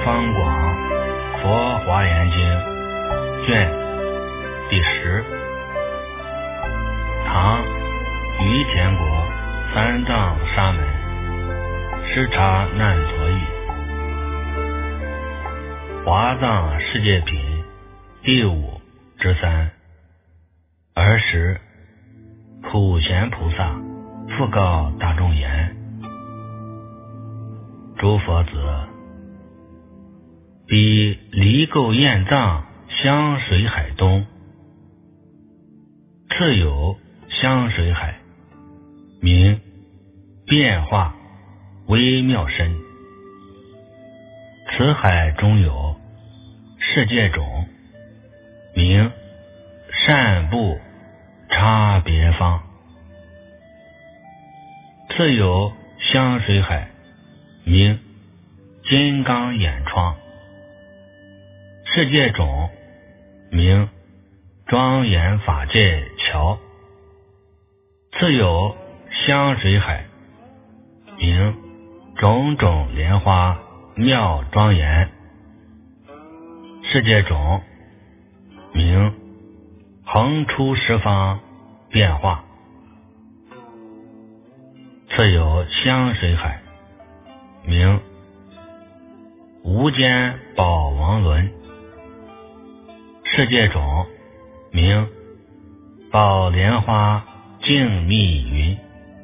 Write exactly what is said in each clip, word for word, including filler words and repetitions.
方广佛华严经卷第十，唐于田国三藏沙门师察难陀译，华藏世界品第五之三。尔时普贤菩萨复告大众言：诸佛子，彼离垢焰藏香水海东，次有香水海，名变化微妙深。此海中有世界种，名善布差别方。次有香水海，名金刚眼窗。世界种，名庄严法界桥。次有香水海，名种种莲花妙庄严。世界种，名横出十方变化。次有香水海，名无间宝王轮。世界种，名宝莲花净密云。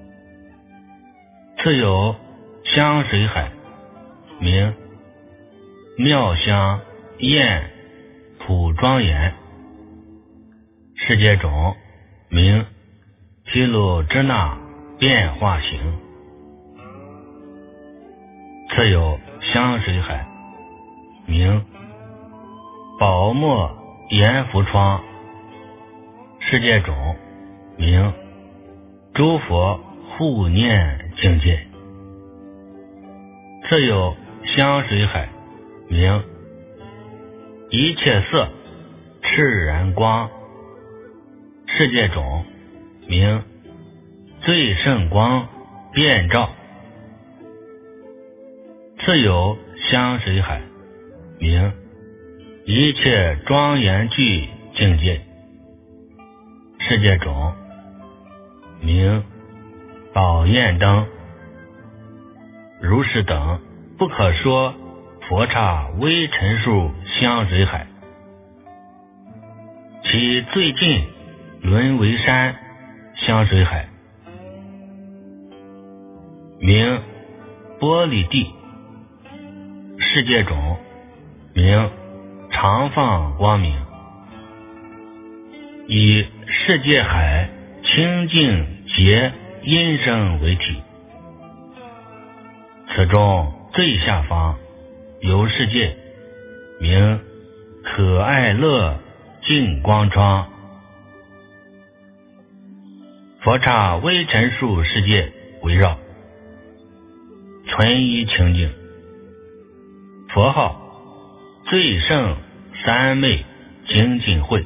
次有香水海，名妙香焰普庄严。世界种，名毗卢遮那变化行。次有香水海，名宝墨阎浮窗。世界种，名诸佛护念境界。次有香水海，名一切色炽然光。世界种，名最胜光遍照。次有香水海，名一切庄严具境界。世界种，名宝焰灯。如是等不可说佛刹微尘数香水海，其最近轮为山香水海，名玻璃地。世界种，名常放光明。以世界海清净洁音声为体。此中最下方有世界，名可爱乐净光窗。佛刹微尘数世界围绕，纯一清净。佛号最胜三昧精进会。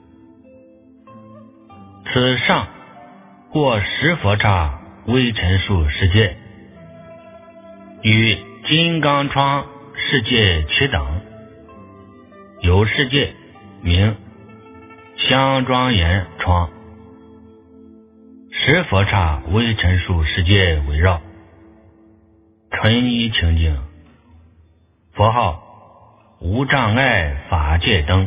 此上过十佛刹微尘数世界，与金刚窗世界齐等。有世界名香庄严窗。十佛刹微尘数世界围绕，纯一清净。佛号无障碍法界灯。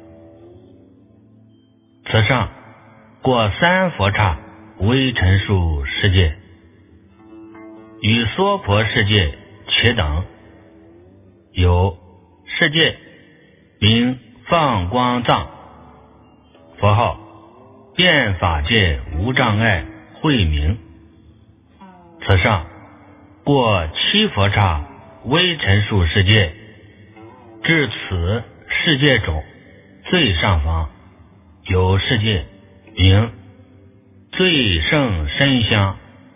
此上过三佛刹微尘数世界，与娑婆世界齐等。有世界名放光藏。佛号遍法界无障碍慧明。此上过七佛刹微尘数世界，至此世界种最上方有世界名最胜深香。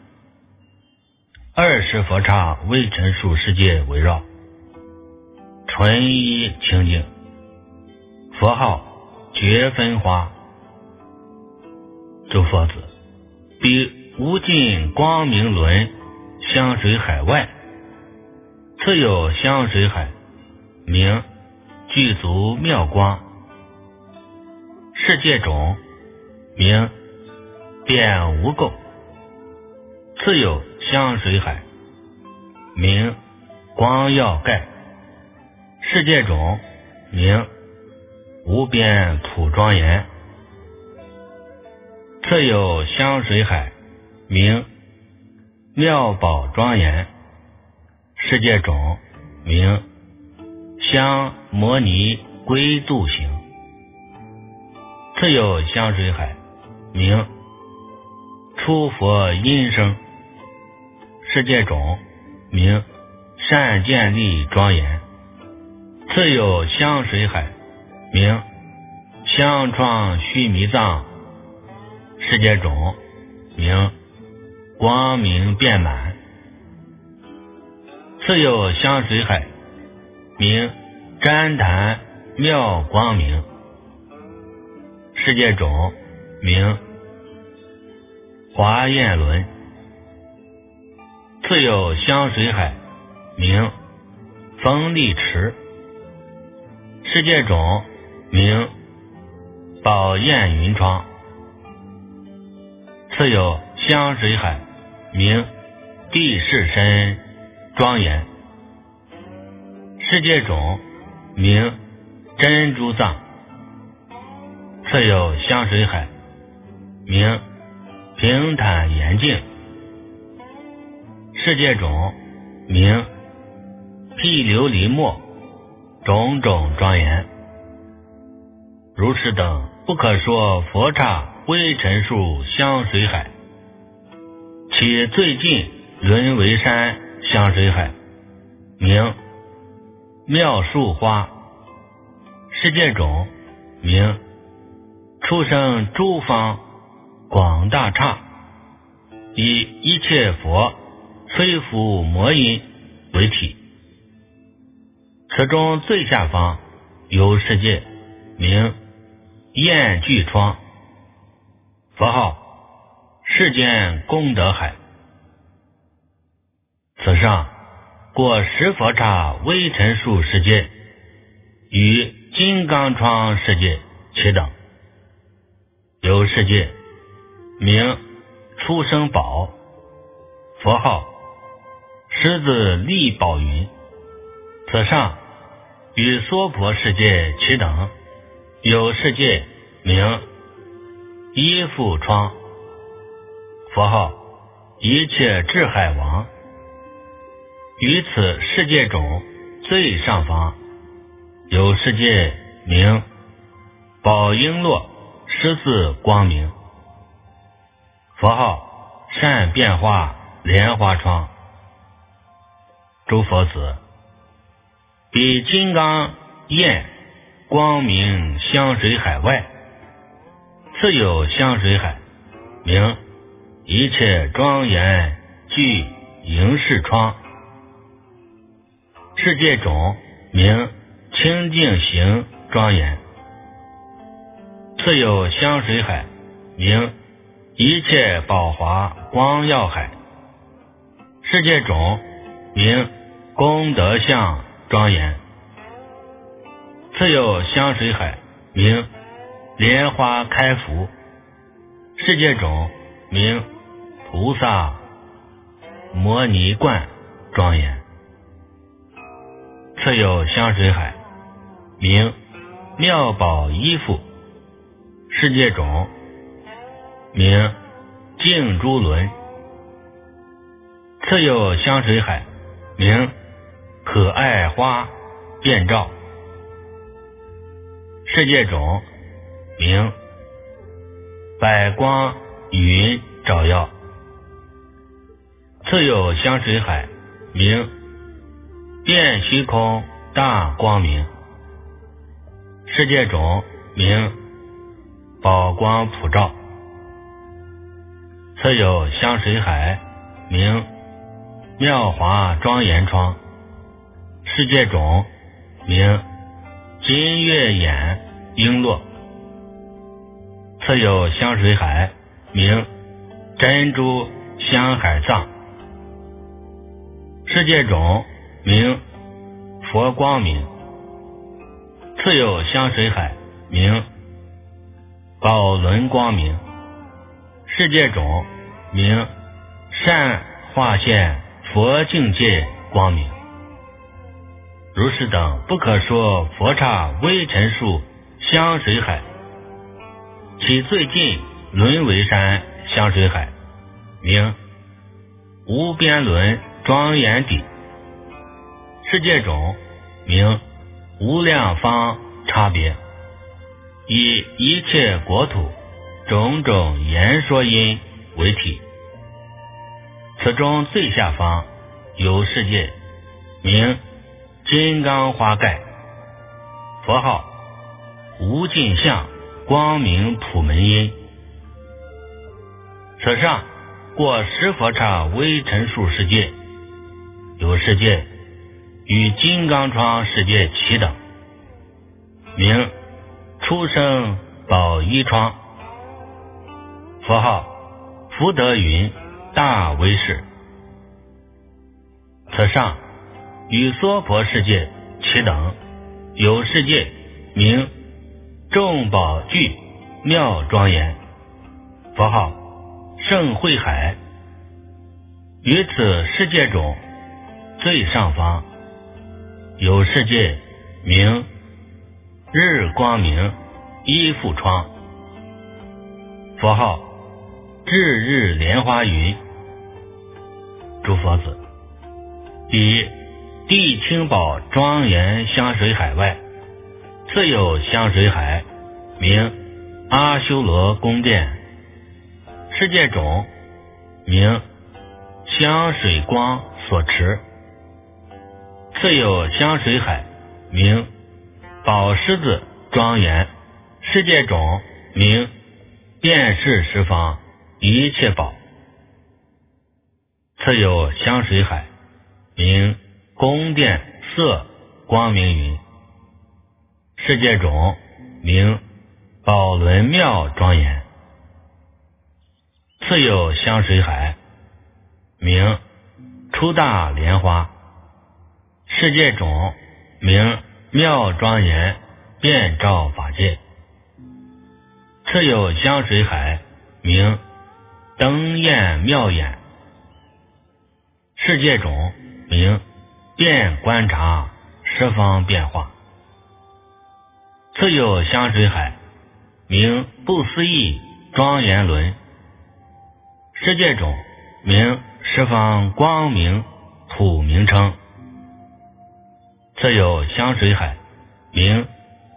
二十佛刹微尘数世界围绕，纯一清净。佛号觉分花。诸佛子，彼无尽光明轮香水海外，次有香水海， 名具足妙光。世界种名遍无垢。次有香水海，名光耀盖。世界种名无边普庄严。次有香水海，名妙宝庄严。世界种名香摩尼归度行。次有香水海，名出佛音声。世界种名善建立庄严。次有香水海，名香创须弥藏。世界种名光明遍满。次有香水海，名旃檀妙光明。世界种名华焰轮。次有香水海，名风力池。世界种名宝焰云窗。次有香水海，名地势深庄严。世界种名珍珠藏。次有香水海，名平坦严净。世界种名毗琉璃末，种种庄严。如此等不可说佛刹微尘数香水海，其最近轮为山香水海，名妙树花。世界种名出生诸方广大刹，以一切佛摧伏魔音为体。此中最下方有世界，名焰具窗。佛号世间功德海。此上过十佛刹微尘数世界，与金刚窗世界齐等。有世界名出生宝，佛号狮子力宝云。此上与娑婆世界齐等。有世界名依附窗，佛号一切智海王。于此世界种最上方有世界名宝璎珞狮子光明。佛号善变化莲花窗。诸佛子，比金刚焰光明香水海外，次有香水海，名一切庄严具迎视窗。世界种名清净行庄严。次有香水海，名一切宝华光耀海。世界种名功德相庄严。次有香水海，名莲花开福。世界种名菩萨摩尼观庄严。次有香水海，名妙宝依附。世界种名净珠轮。次有香水海，名可爱花遍照。世界种名百光云照耀。次有香水海，名遍虚空大光明。世界种名宝光普照。次有香水海，名妙华庄严窗。世界种名金月眼璎珞。次有香水海，名珍珠香海藏。世界种名佛光明。 次有香水海，名宝轮光明。世界种名善化现佛境界光明。如是等不可说佛刹微尘数香水海，其最近轮为山香水海，名无边轮庄严底。世界种名无量方差别，以一切国土种种言说因为体。此中最下方有世界，名金刚花盖，佛号无尽相光明普门因。此上过十佛刹微尘数世界，有世界与金刚窗世界齐等，名出生宝衣窗，佛号福德云大威士。此上与娑婆世界齐等，有世界名众宝具妙庄严，佛号圣慧海。于此世界中最上方有世界名日光明依附窗，佛号至日莲花云。诸佛子，以地清宝庄严香水海外，次有香水海，名阿修罗宫殿。世界种名香水光所持。次有香水海，名宝狮子庄严。世界种名遍视十方一切宝。次有香水海，名宫殿色光明云。世界种名宝轮妙庄严。次有香水海，名出大莲花。世界种名妙庄严遍照法界。次有香水海，名灯焰妙眼。世界种名遍观察十方变化。次有香水海，名不思议庄严轮。世界种名十方光明普名称。次有香水海，名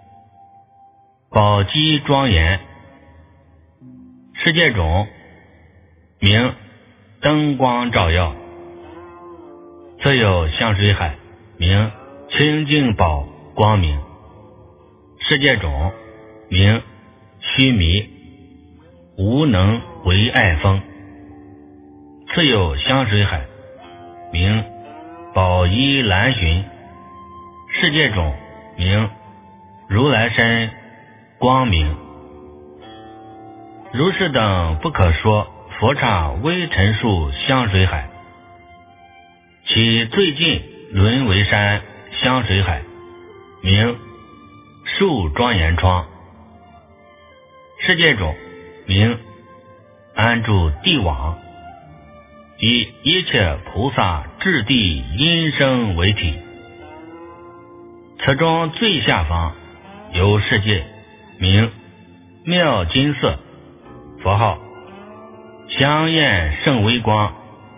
宝积庄严。世界种名灯光照耀。次有香水海，名清净宝光明。世界种名须弥无能为爱风。次有香水海，名宝衣蓝寻。世界种名如来身光明。如是等不可说佛刹微尘数香水海，其最近轮为山香水海，名树庄严窗。世界种名安住地网，以一切菩萨智地音声为体。此中最下方有世界名妙金色，佛号香焰胜微光。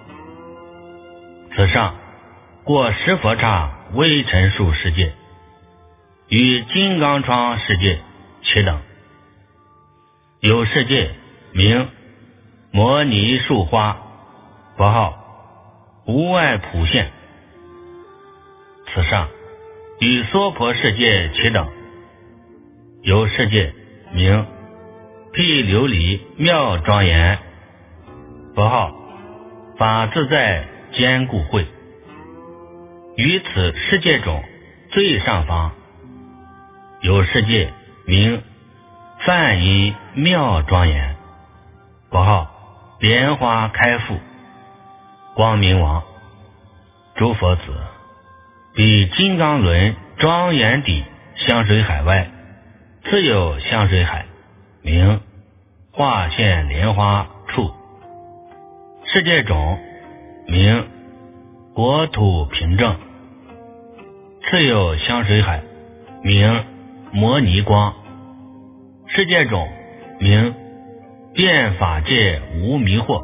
此上过十佛刹微尘数世界，与金刚窗世界齐等，有世界名摩尼树花，佛号无碍普现。此上与娑婆世界齐等，有世界名毗琉璃妙庄严，佛号法自在坚固慧。于此世界中最上方有世界名梵音妙庄严，佛号莲花开复光明王。诸佛子，彼金刚轮庄严底香水海外，次有香水海，名化县莲花处。世界种名国土凭证，次有香水海，名摩尼光。世界种名变法界无迷惑，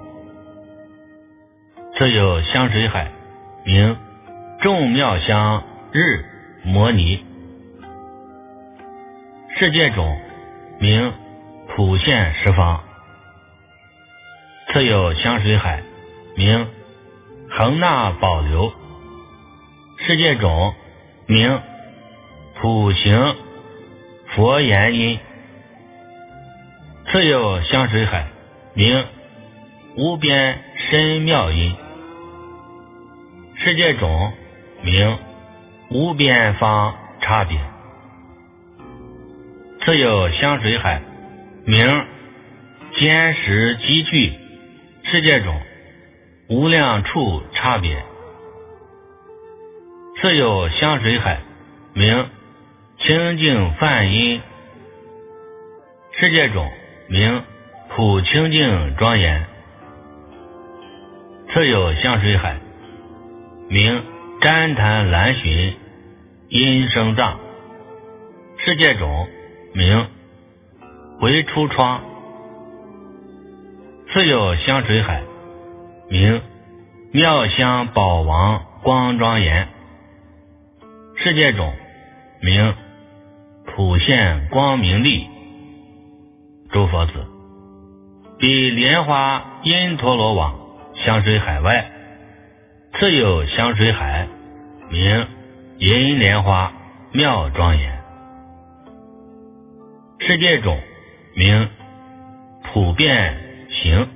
次有香水海，名众妙香日摩尼。世界种名普现十方，次有香水海，名恒纳保留。世界种名普行佛言音，次有香水海，名无边深妙音。世界种名无边方差别，次有香水海，名坚实积聚。世界种无量处差别，次有香水海，名清净梵音。世界种名普清净庄严，次有香水海，名旃檀蓝寻音声藏。世界种名回出窗，次有香水海，名妙香宝王光庄严。世界种名普现光明力。诸佛子，彼莲花因陀罗网香水海外，次有香水海，名银莲花妙庄严。世界种名普遍行，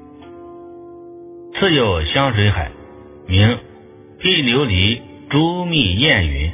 次有香水海，名毗琉璃诸密焰云。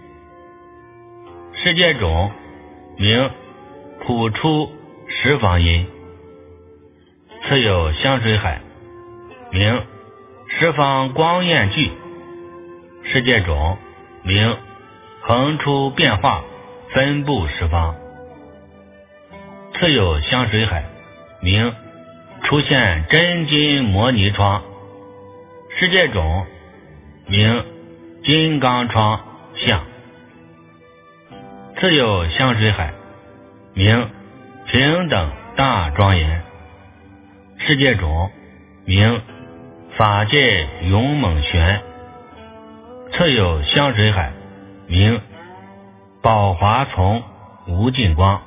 世界种名普出十方音，次有香水海，名十方光焰聚。世界种名恒出变化分布十方，次有香水海，名出现真金摩尼窗。世界种名金刚窗相，次有香水海，名平等大庄严。世界种名法界勇猛玄，次有香水海，名宝华丛无尽光。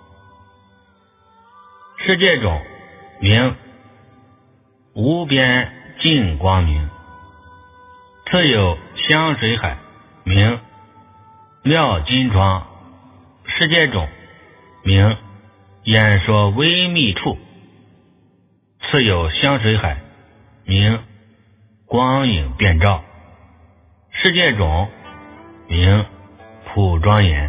世界种名无边净光明，次有香水海，名妙金窗。世界种名演说微密处，次有香水海，名光影遍照。世界种名普庄严，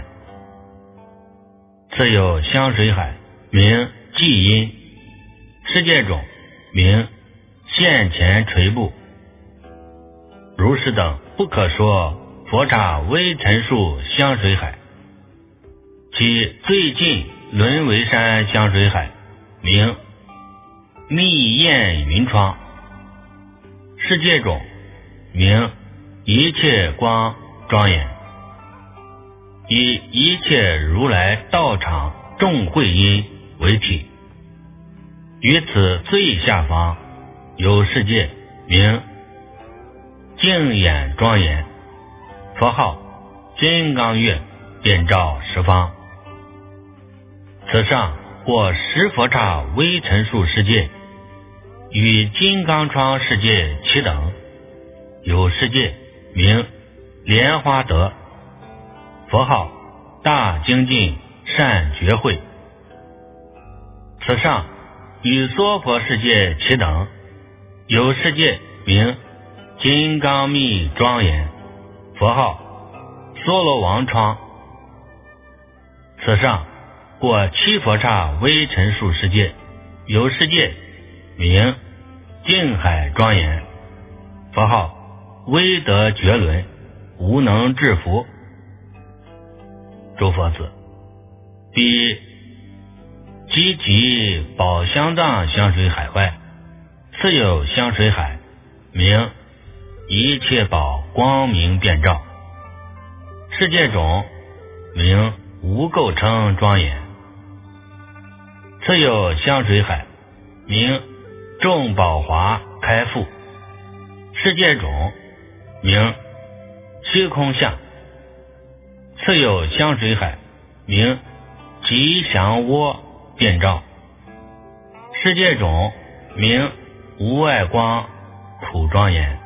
次有香水海，名寂音。世界种名现前垂布。如是等不可说佛刹微尘数香水海，其最近轮为山香水海，名密焰云窗。世界种名一切光庄严，以一切如来道场众会音为体。于此最下方有世界，名净眼庄严。佛号金刚月，遍照十方。此上或十佛刹微尘数世界，与金刚窗世界齐等。有世界名莲花德，佛号大精进善觉慧。此上与娑婆世界齐等。有世界名金刚密庄严，佛号娑罗王窗。此上或七佛刹微尘数世界。有世界名净海庄严，佛号威德觉轮无能制服。 诸佛子，彼积集宝相藏香水海外，此有香水海，名一切宝光明遍照。世界中名无垢称庄严，此有香水海，名众宝华开复。世界中名虚空相，此有香水海，名吉祥窝遍照。世界中名无碍光普庄严，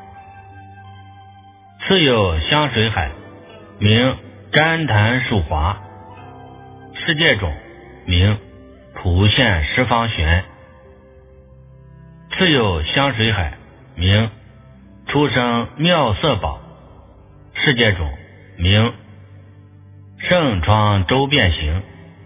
此有香水海，名旃檀树华。世界中名普现十方玄，此有香水海，名出生妙色宝。世界中名圣窗周遍行，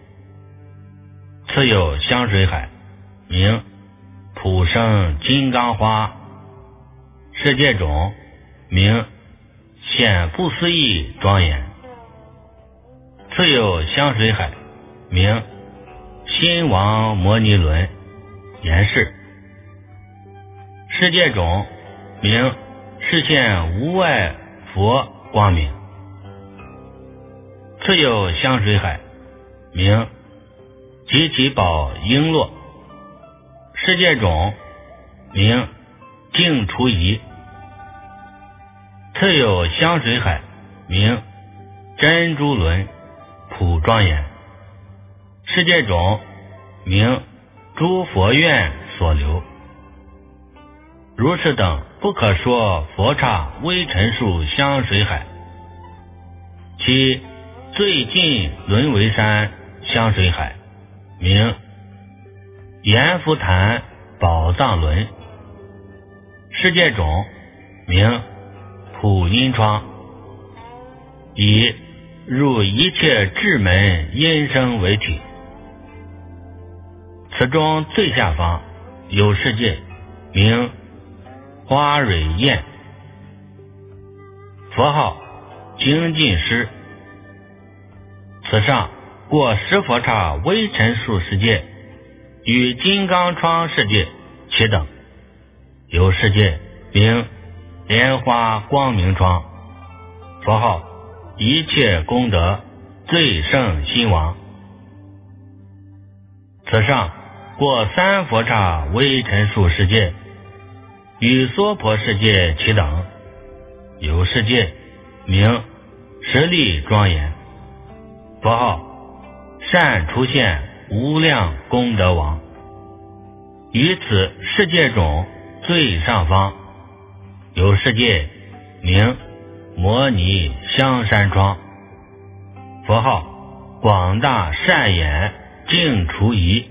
此有香水海，名普生金刚花。世界中名显不思议庄严，此有香水海，名心王摩尼轮严饰。世界中名示现无碍佛光明，此有香水海，名集集宝璎珞。世界中名净除疑，此有香水海，名珍珠轮普庄严。世界中名诸佛愿所留。如是等不可说佛刹微尘数香水海，其最近轮为山香水海，名阎浮檀宝藏轮。世界中名普音窗，以入一切智门音声为体。此中最下方有世界，名花蕊焰，佛号精进师。此上过十佛刹微尘数世界，与金刚窗世界齐等。有世界名莲花光明窗，佛号一切功德最胜心王。此上过三佛刹微尘数世界，与娑婆世界齐等。有世界名十力庄严，佛号善出现无量功德王。于此世界中最上方有世界名摩尼香山窗，佛号广大善眼净除疑。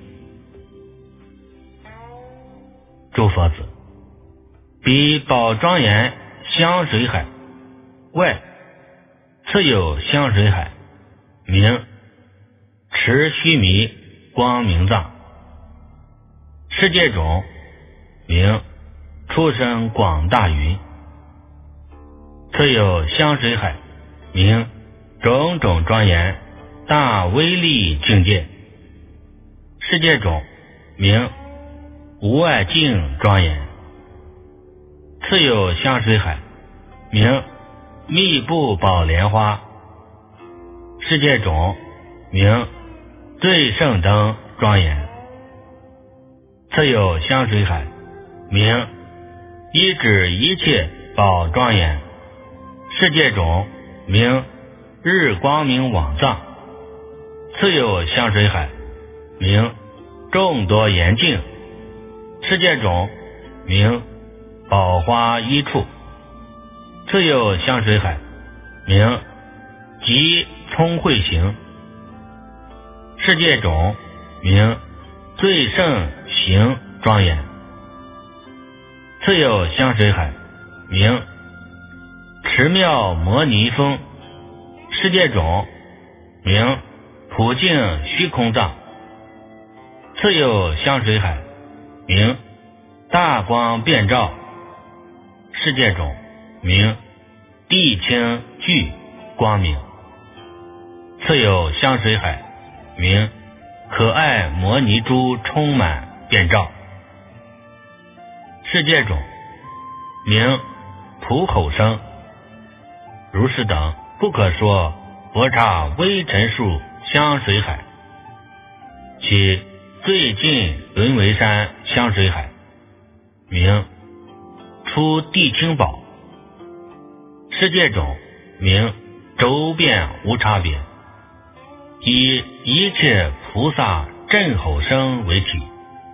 诸佛子，彼宝庄严香水海外，此有香水海，名持须弥光明藏。世界中名出生广大云，此有香水海，名种种庄严大威力境界。世界中名无碍境庄严。此有香水海，名密布宝莲花。世界中名最胜灯庄严。此有香水海，名一指一切宝庄严。世界中名日光明网藏。此有香水海，名众多严净。世界中名宝花一处。此有香水海，名即聪慧行。世界中名最胜行庄严。此有香水海，名持妙摩尼峰。世界中名普净虚空藏。此有香水海，名大光遍照。世界中名地清具光明。此次有香水海，名可爱摩尼珠充满遍照。世界种名普口生。如是等不可说佛刹微尘数香水海，其最近轮为山香水海，名出地清宝。世界种名周遍无差别，以一切菩萨震吼声为体。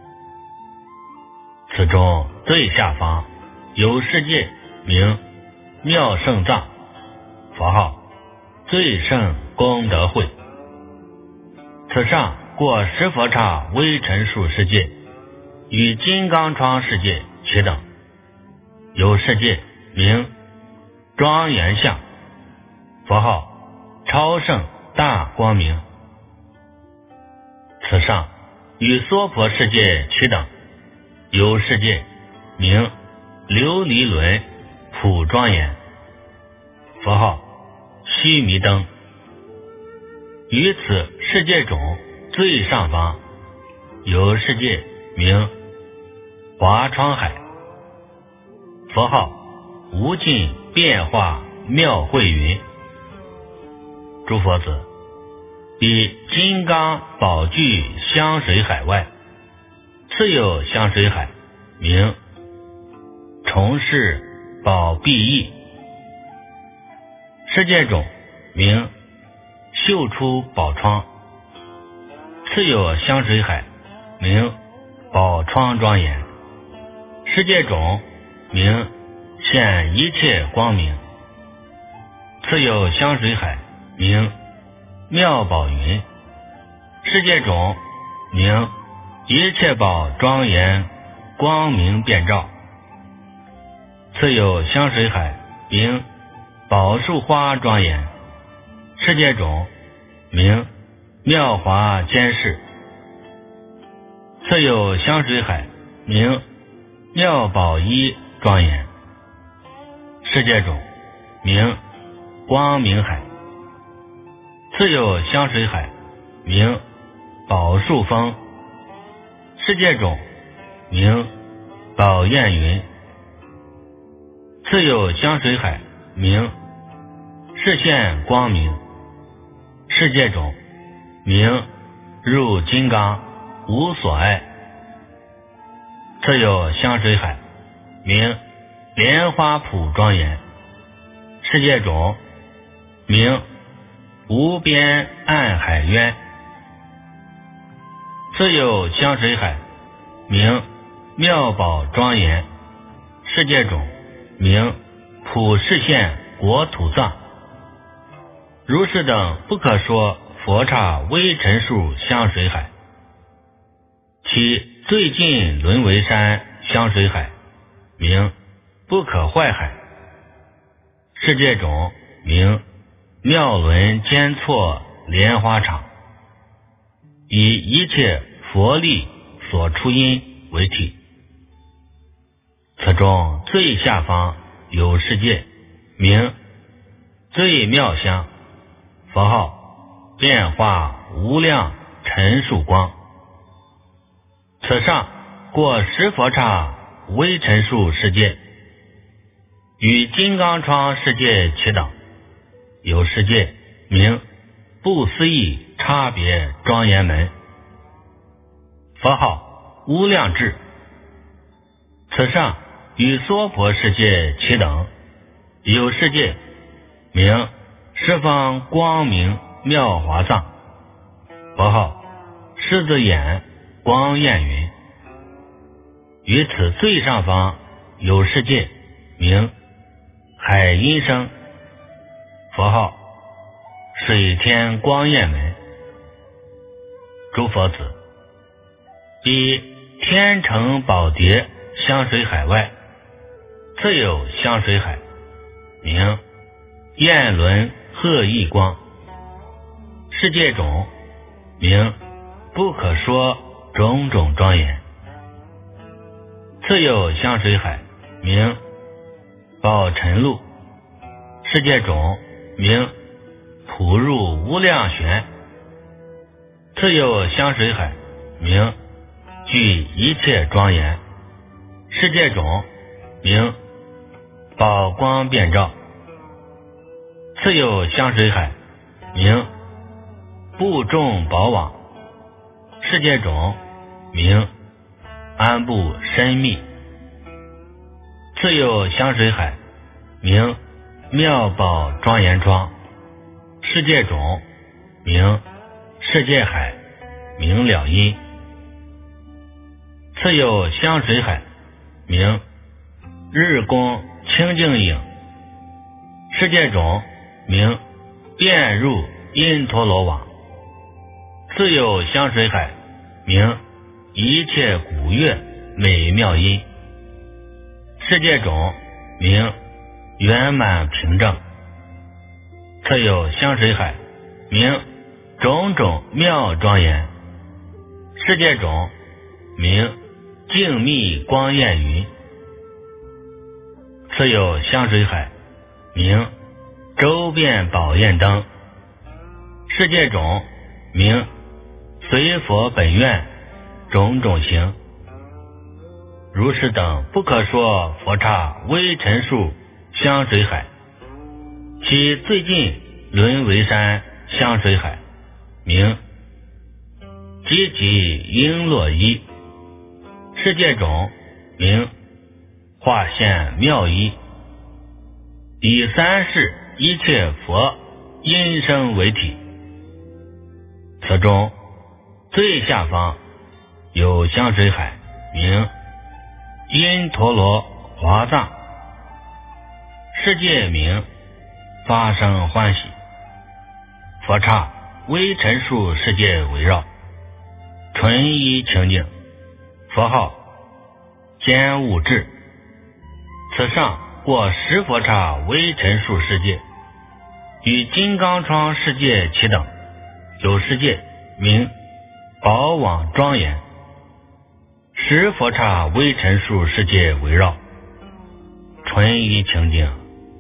此中最下方有世界名妙胜藏，佛号最胜功德会。此上过十佛刹微尘数世界，与金刚窗世界齐等。有世界名庄严相，佛号超胜大光明。此上与娑婆世界齐等。有世界名琉璃轮普庄严，佛号须弥灯。于此世界种最上方有世界名华窗海，佛号无尽变化妙慧云。诸佛子，比金刚宝具香水海外，次有香水海，名重饰宝碧翼。世界种名秀出宝窗。次有香水海，名宝窗庄严。世界种名现一切光明。次有香水海，名妙宝云。世界种名一切宝庄严光明遍照。次有香水海，名宝树花庄严。世界种名妙华监视。次有香水海，名妙宝衣庄严。世界种名光明海。次有香水海，名宝树峰。世界种名宝焰云。次有香水海，名视现光明。世界种名入金刚无所碍。次有香水海，名莲花普庄严。世界种名无边暗海渊。次有香水海，名妙宝庄严。世界种名普世现国土藏。如是等不可说佛刹微尘数香水海，其最近轮为山香水海，名不可坏海。世界种名妙轮间错莲花场，以一切佛力所出因为体。此中最下方有世界名最妙香，佛号变化无量陈数光。此上过十佛刹微尘数世界，与金刚窗世界齐等。有世界名不思议差别庄严门，佛号无量智。此上与娑婆世界齐等。有世界名十方光明妙华藏，佛号狮子眼光焰云。于此最上方有世界名海音声，佛号水天光焰门。诸佛子，比天成宝蝶香水海外，次有香水海，名焰轮鹤翼光。世界种名不可说种种庄严。次有香水海，名宝尘路。世界种名普入无量玄。次有香水海，名具一切庄严。世界种，名宝光遍照。次有香水海，名布众宝网。世界种，名安布深密。次有香水海，名妙宝庄严庄。世界种，名世界海，明了音。次有香水海，名日光清净影。世界种，名遍入因陀罗网。次有香水海，名一切古乐美妙音。世界种，名圆满平正。次有香水海，名种种妙庄严。世界种，名静密光焰云。次有香水海，名周遍宝焰灯。世界种，名随佛本愿种种行。如是等不可说佛刹微尘数香水海，其最近轮为山香水海，名积集璎珞衣。世界种，名化现妙衣。以三世一切佛因声为体。此中最下方有香水海，名因陀罗华藏。世界名发生欢喜。佛刹微尘数世界围绕，纯一清净。佛号坚物质。此上过十佛刹微尘数世界，与金刚窗世界齐等，有世界名宝网庄严。十佛刹微尘数世界围绕，纯一清净。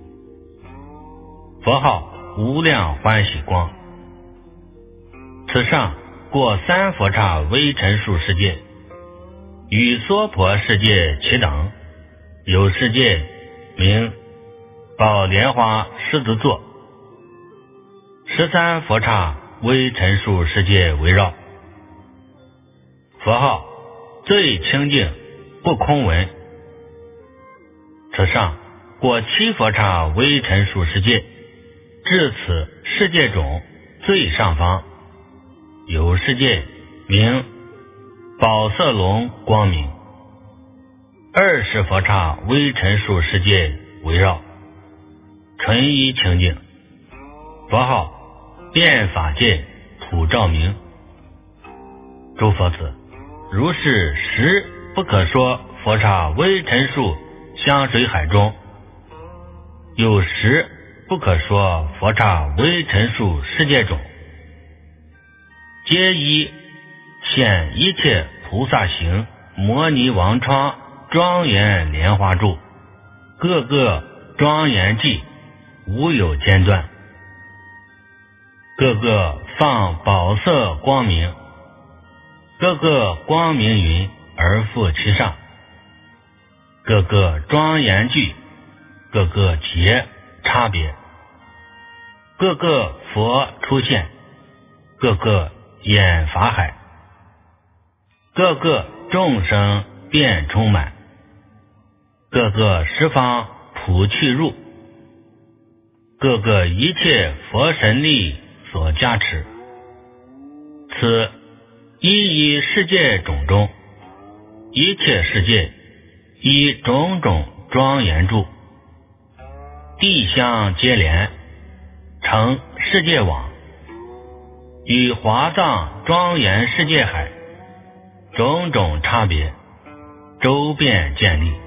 佛号无量欢喜光。此上过三佛刹微尘数世界，与娑婆世界齐等，有世界名宝莲花狮子座。十三佛刹微尘数世界围绕。佛号最清净不空闻。此上过七佛刹微尘数世界，至此世界种最上方，有世界名宝色龙光明。二十佛刹微尘数世界围绕，纯一清净。佛号遍法界普照明。诸佛子，如是十不可说佛刹微尘数香水海中，有十不可说佛刹微尘数世界种，皆依现一切菩萨行摩尼王窗庄严莲花柱，各个庄严寂，无有间断。各个放宝色光明，各个光明云而覆其上，各个庄严具，各个节差别，各个佛出现，各个演法海，各个众生便充满，各个十方普去入，各个一切佛神力所加持。此一一世界种中，一切世界以种种庄严住，地相接连，成世界网，与华藏庄严世界海种种差别，周遍建立。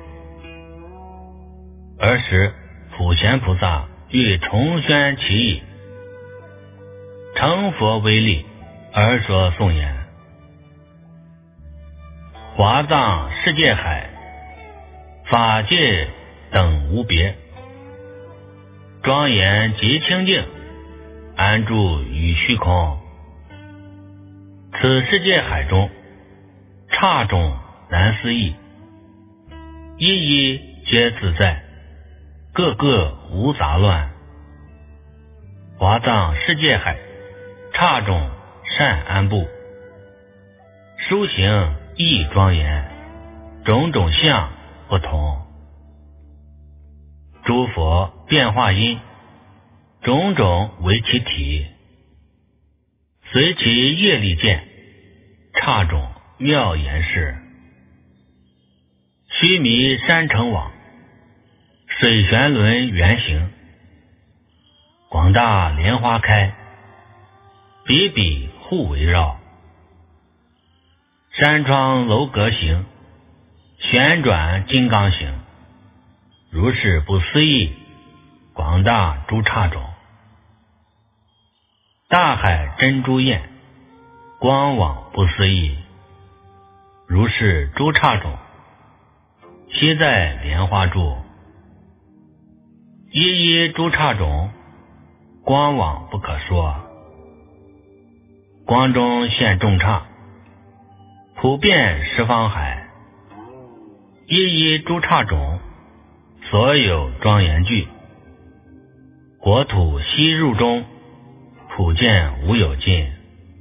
尔时普贤菩萨欲重宣其意，成佛威力而说颂言：华藏世界海，法界等无别，庄严极清净， 安住于虚空。此世界海中，刹种难思议，一一皆自在，个个无杂乱。华藏世界海，刹种善安布，殊行亦庄严，种种相不同。诸佛变化因，种种为其体，随其业力见，刹种妙言事。须弥山城网，水旋轮圆形，广大莲花开，比比互围绕。山窗楼阁形，旋转金刚形，如是不思议，广大诸刹种。大海珍珠焰，光网不思议，如是诸刹种，悉在莲花住。一一诸刹种，光网不可说，光中现众刹，普遍十方海。一一诸刹种，所有庄严具，国土悉入中，普见无有尽。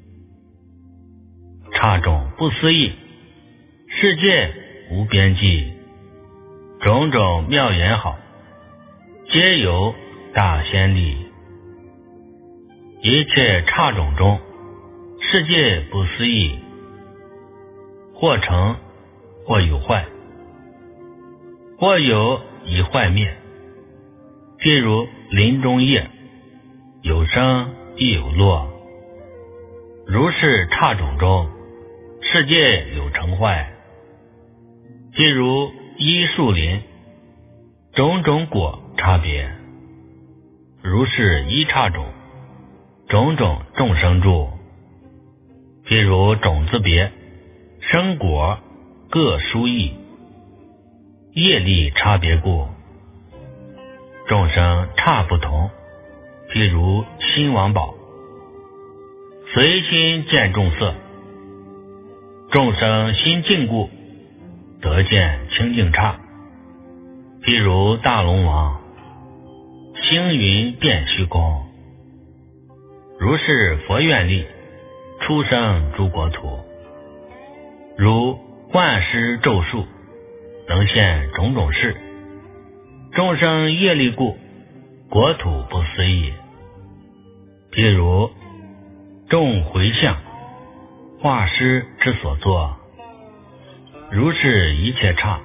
刹种不思议，世界无边际，种种妙言好，皆有大仙力。一切刹种中，世界不思议，或成或有坏，或有已坏灭。譬如林中叶，有生亦有落，如是刹种中，世界有成坏。譬如一树林，种种果差别，如是一刹种，种种众生住。譬如种子别，生果各殊异，业力差别故，众生差不同。譬如心王宝，随心见众色，众生心净故，得见清净刹。譬如大龙王，星云遍虚空，如是佛愿力，出生诸国土。如万施咒术，能现种种事，众生业力故，国土不思议。譬如众回向，画师之所作，如是一切刹，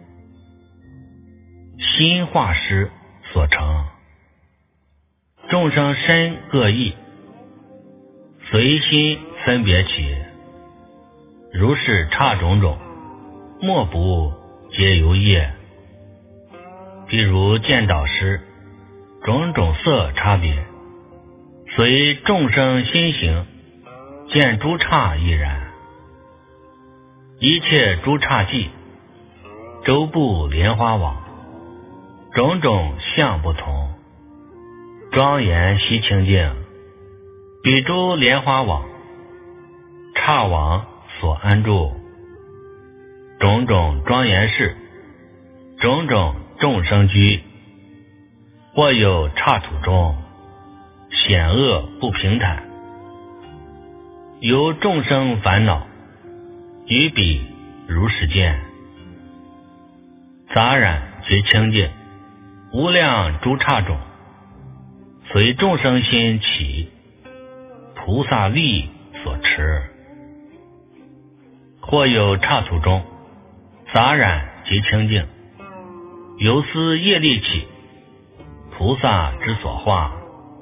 心画师所成。众生身各异，随心分别起，如是刹种种，莫不皆由业。譬如见导师，种种色差别，随众生心行，见诸刹亦然。一切诸刹际，周布莲花网，种种相不同，庄严悉清净。彼诸莲花网，刹网所安住，种种庄严事，种种众生居。或有刹土中，险恶不平坦，由众生烦恼，于彼如是见。杂染皆清净，无量诸刹种，随众生心起，菩萨力所持。或有刹土中，杂染皆清净，由思业力起，菩萨之所化。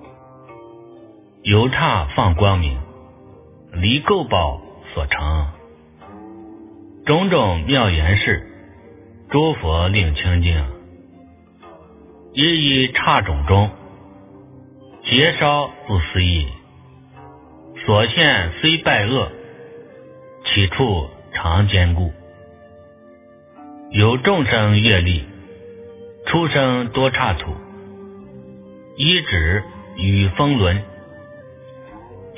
由刹放光明，离垢宝所成。种种妙言事，诸佛令清净。一一刹种中，劫烧不思议，所现虽败恶，起处常坚固。有众生业力，出生多刹土，依止与风轮，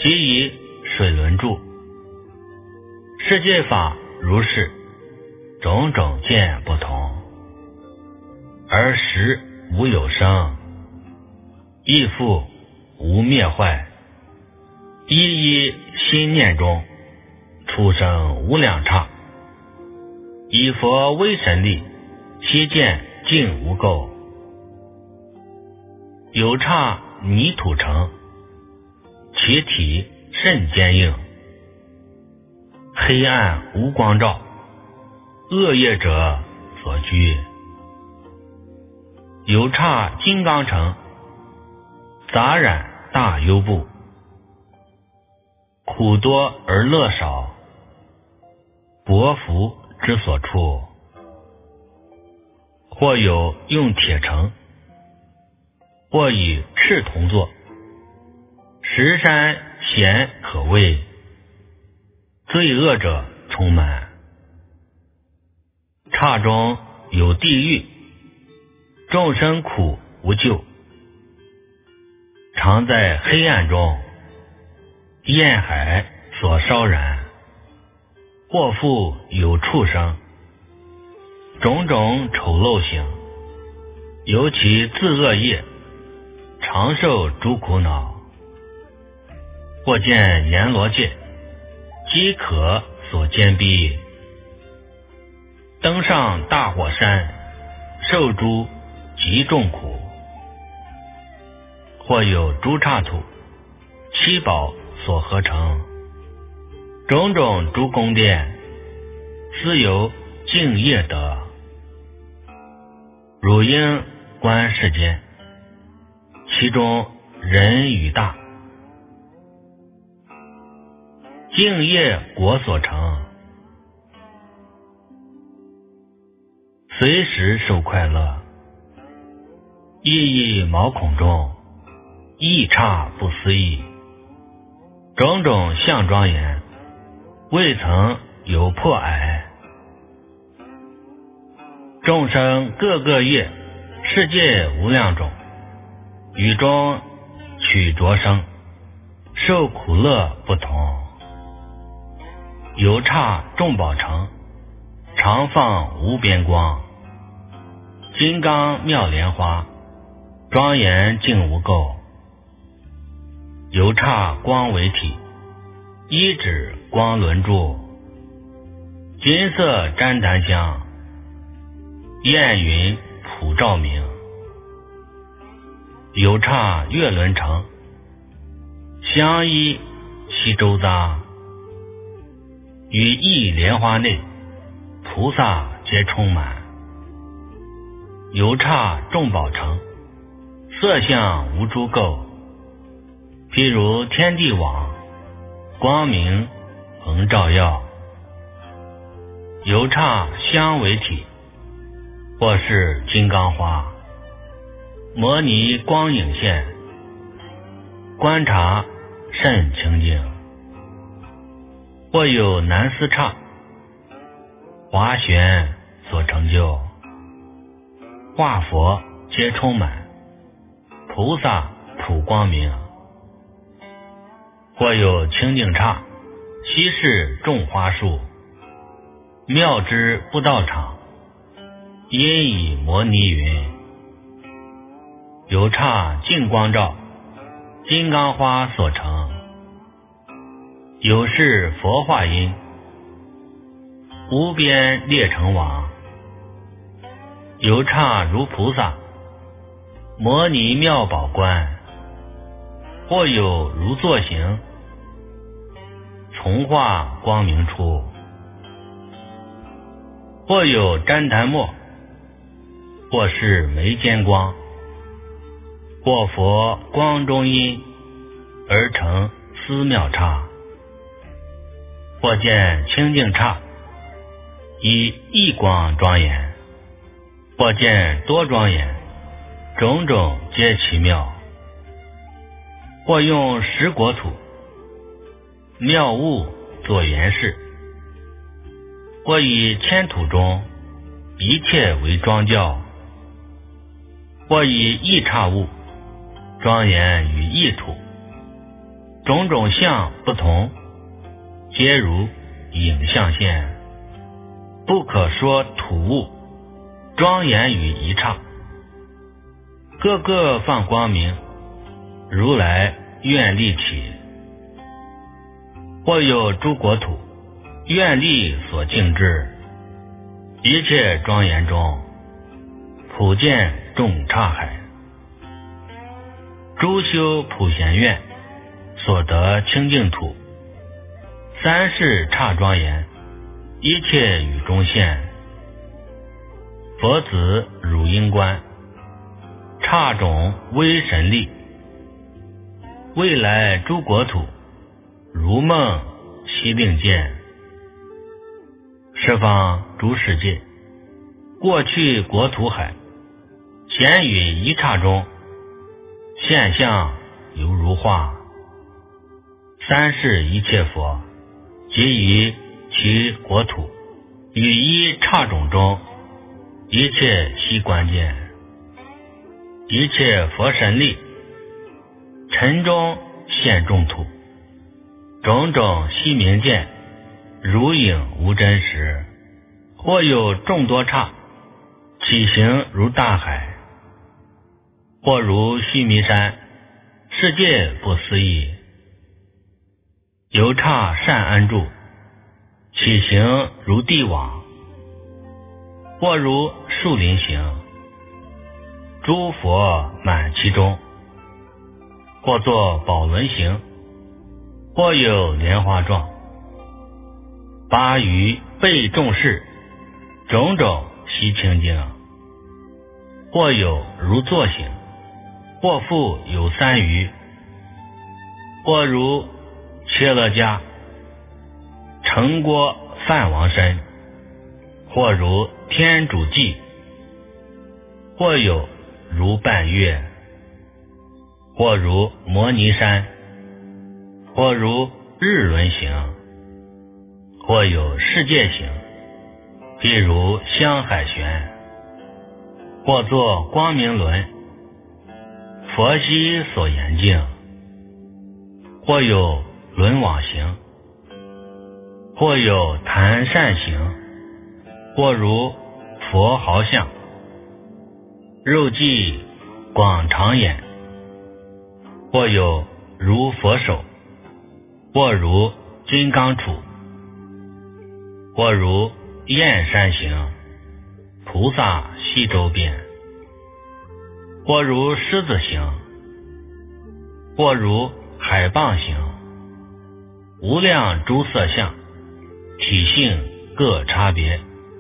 即以水轮注。世界法如是，种种见不同，而实无有生，亦复无灭坏，一一心念中，出生无量刹。以佛威神力，悉见尽无垢。有刹泥土成，其体甚坚硬，黑暗无光照，恶业者所居。有刹金刚成，杂染大优布，苦多而乐少，薄福之所处。或有用铁成，或以赤铜做，石山咸可畏，罪恶者充满。刹中有地狱，众生苦无救，常在黑暗中，焰海所烧燃。或复有畜生，种种丑陋行，尤其自恶业，常受诸苦恼。或见阎罗界，饥渴所坚逼，登上大火山，受诸极重苦。或有诸刹土，七宝所合成，种种诸宫殿，斯由净业得。汝应观世间，其中人与大，净业果所成，随时受快乐，意义毛孔中，异刹不思议，种种相庄严，未曾有破矮。众生各个业，世界无量种，语中取着生，受苦乐不同。有刹众宝城，常放无边光，金刚妙莲花，庄严净无垢。有刹光为体，一指光轮柱，金色旃檀香，焰云普照明。有刹月轮城，香依其周匝，于一莲花内，菩萨皆充满。有刹众宝城，色相无诸垢，譬如天地网，光明恒照耀。有刹香为体，或是金刚花，摩尼光影现，观察甚清净。或有南司刹，华玄所成就，化佛皆充满，菩萨普光明。或有清净刹，悉是种花树，妙之不道场，因以摩尼云。有刹净光照，金刚花所成，有是佛化因，无边列成网。有刹如菩萨，摩尼妙宝观。或有如坐行，从化光明处。或有旃檀末，或是眉间光，或佛光中因，而成思妙刹。或见清净刹，以一光庄严，或见多庄严，种种皆奇妙。或用十国土，妙物作言饰。或以千土中，一切为庄教。或以异刹物，庄严于异土。 种种相不同，皆如影像现，不可说土物，庄严与一刹，个个放光明，如来愿力起。或有诸国土，愿力所敬至，一切庄严中，普见众刹海。诸修普贤愿，所得清净土，三世刹庄严，一切语中现。佛子汝应观，刹种微神力，未来诸国土，如梦悉令见。十方诸世界，过去国土海，显于一刹中，现象犹如画。三世一切佛，即于其国土，于一刹种中，一切悉观见。一切佛神力，尘中现众土，种种悉明见，如影无真实。或有众多刹，起行如大海，或如须弥山，世界不思议。由刹善安住，起行如地网，或如树林行，诸佛满其中。或作宝轮行，或有莲花状，八于被众事，种种悉清净。或有如坐行，或复有三余，或如切勒迦城郭梵王身，或如天主记，或有如半月，或如摩尼山，或如日轮行，或有世界行，譬如香海旋，或作光明轮，佛悉所严净。或有轮网行，或有檀善行，或如佛毫像，肉髻广长眼，或有如佛手，或如金刚杵，或如焰山行，菩萨悉周遍。或如狮子行，或如海蚌行，无量诸色相，体性各差别。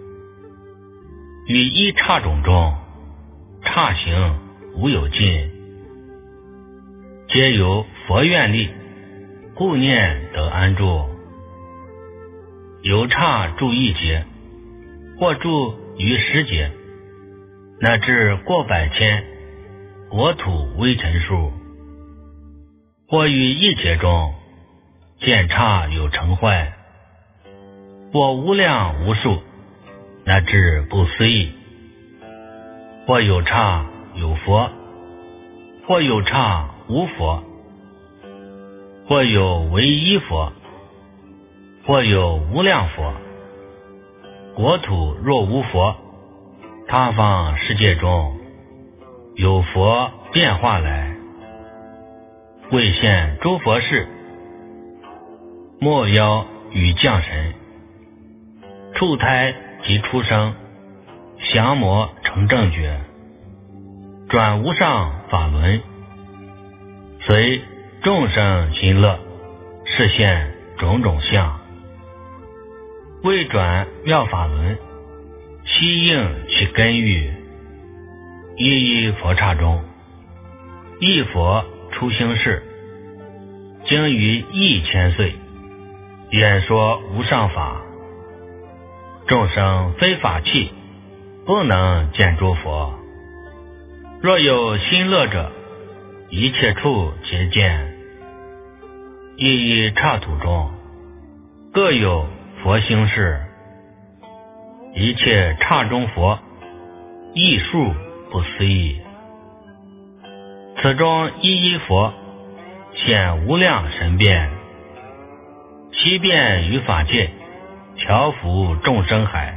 于一刹种中，刹行无有尽，皆由佛愿力，故念得安住。由刹住一劫，或住于十劫，乃至过百千，国土微尘数。或于一劫中，见刹有成坏，或无量无数，乃至不思议。或有刹有佛，或有刹无佛，或有唯一佛，或有无量佛。国土若无佛，他方世界中有佛变化来，为现诸佛事，莫妖与降神，畜胎及出生，降魔成正觉，转无上法轮，随众生心乐，示现种种相，为转妙法轮，悉应其根欲。一一佛刹中，一佛出生世，经于一千岁，演说无上法。众生非法器，不能见诸佛。若有心乐者，一切处皆见。一一刹土中，各有佛兴事，一切刹中佛，艺术不思议。此中一一佛， 显无量神变，悉遍于法界，调伏众生海。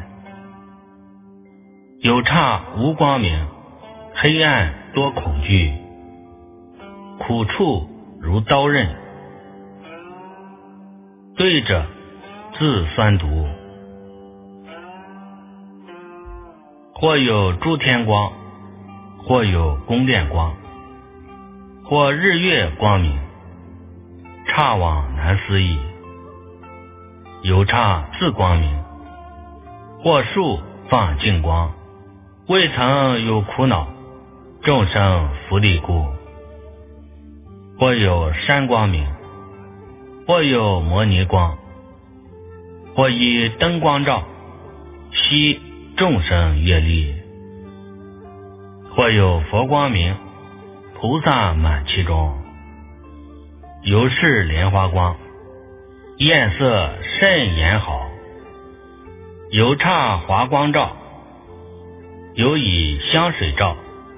有刹无光明，黑暗多恐惧，苦处如刀刃，对着自酸毒。或有诸天光，或有宫殿光，或日月光明，刹往难思议。有刹自光明，或数放净光，未曾有苦恼，众生福利故。或有山光明，或有摩尼光，或以灯光照，悉众生业力。或有佛光明，菩萨满其中。有是莲花光，艳色甚严好。有刹华光照，有以香水照，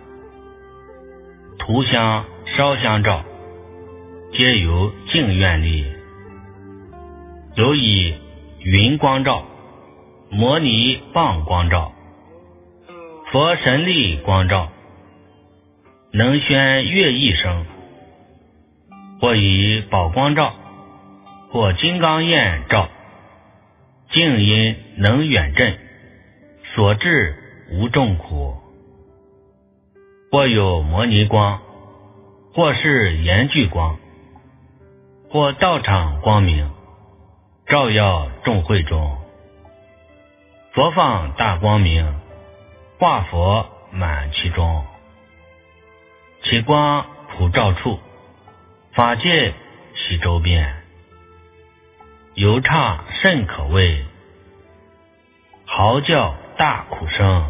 涂香烧香照，皆由净愿力。有以云光照，摩尼棒光照，佛神力光照，能宣乐意声。或以宝光照，或金刚焰照，静音能远震，所至无众苦。或有摩尼光，或是严具光，或道场光明，照耀众会中。佛放大光明，化佛满其中。其光普照处，法界其周边。有刹甚可畏，嚎叫大苦声，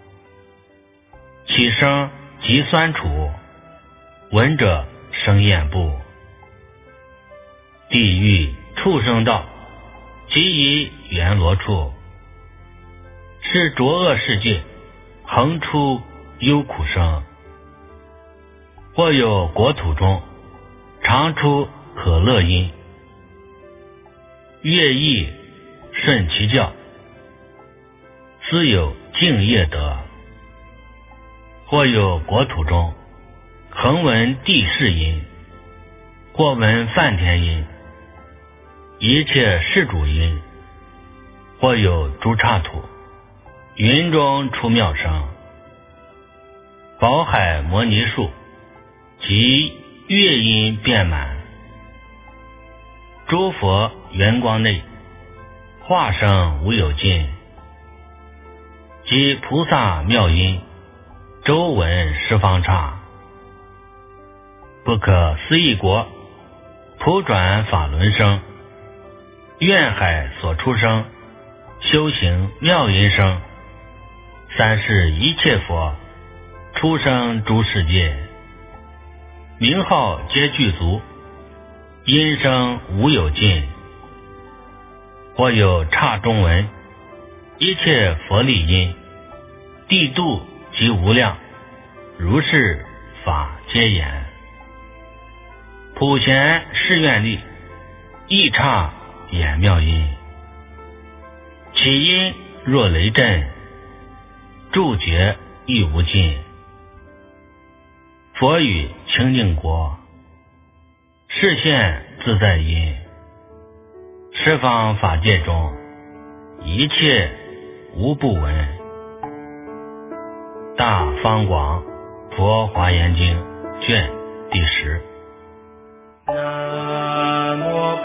其声极酸楚，闻者生厌怖。地狱畜生道，即以阎罗处，是浊恶世界，横出忧苦声。或有国土中，常出可乐音，乐意顺其教，斯有敬业德。或有国土中，恒闻地势音，或闻梵天音，一切世主音。或有诸刹土，云中出妙声，宝海摩尼树，及乐音遍满。诸佛圆光内，化生无有尽，及菩萨妙音，周闻十方刹。不可思议国，普转法轮声，愿海所出生，修行妙音声。三世一切佛，出生诸世界，名号皆具足，音声无有尽。或有刹中文，一切佛力音，地度及无量，如是法皆言。普贤誓愿力，亦刹演妙音，其音若雷震，诸觉亦无尽。佛语清净国，示现自在音，十方法界中，一切无不闻。大方广佛华严经卷第十。 南无